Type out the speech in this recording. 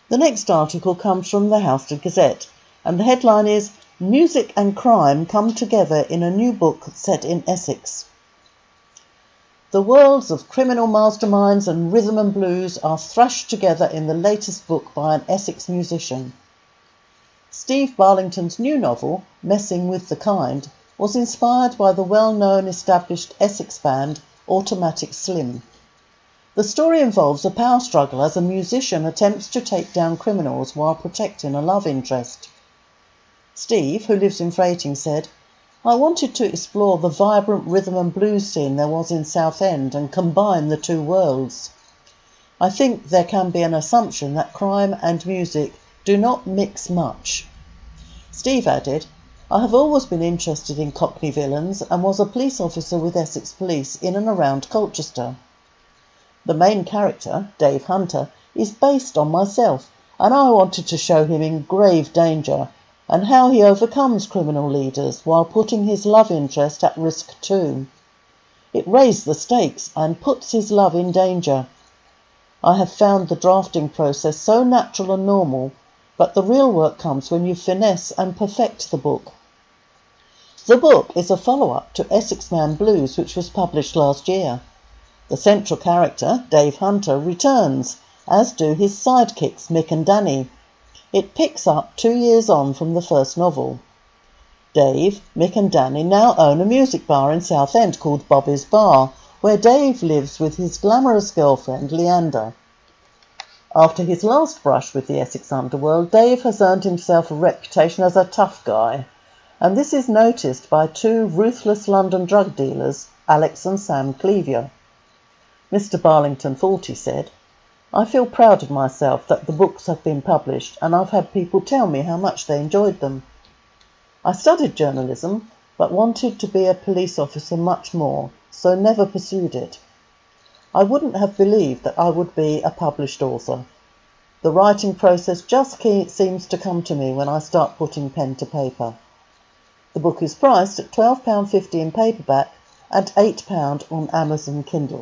The next article comes from the Hampstead Gazette, and the headline is "Music and Crime Come Together in a New Book Set in Essex." The worlds of criminal masterminds and rhythm and blues are thrashed together in the latest book by an Essex musician. Steve Barlington's new novel, Messing with the Kind, was inspired by the well-known established Essex band Automatic Slim. The story involves a power struggle as a musician attempts to take down criminals while protecting a love interest. Steve, who lives in Freighting, said, "I wanted to explore the vibrant rhythm and blues scene there was in Southend and combine the two worlds. I think there can be an assumption that crime and music do not mix much." Steve added, "I have always been interested in Cockney villains and was a police officer with Essex Police in and around Colchester. The main character, Dave Hunter, is based on myself, and I wanted to show him in grave danger and how he overcomes criminal leaders while putting his love interest at risk too. It raised the stakes and puts his love in danger. I have found the drafting process so natural and normal, but the real work comes when you finesse and perfect the book." The book is a follow-up to Essex Man Blues, which was published last year. The central character, Dave Hunter, returns, as do his sidekicks Mick and Danny. It picks up 2 years on from the first novel. Dave, Mick and Danny now own a music bar in Southend called Bobby's Bar, where Dave lives with his glamorous girlfriend Leander. After his last brush with the Essex underworld, Dave has earned himself a reputation as a tough guy, and this is noticed by two ruthless London drug dealers, Alex and Sam Cleavier. Mr. Barlington Faulty said, "I feel proud of myself that the books have been published, and I've had people tell me how much they enjoyed them. I studied journalism, but wanted to be a police officer much more, so never pursued it. I wouldn't have believed that I would be a published author. The writing process just seems to come to me when I start putting pen to paper." The book is priced at £12.50 in paperback and £8 on Amazon Kindle.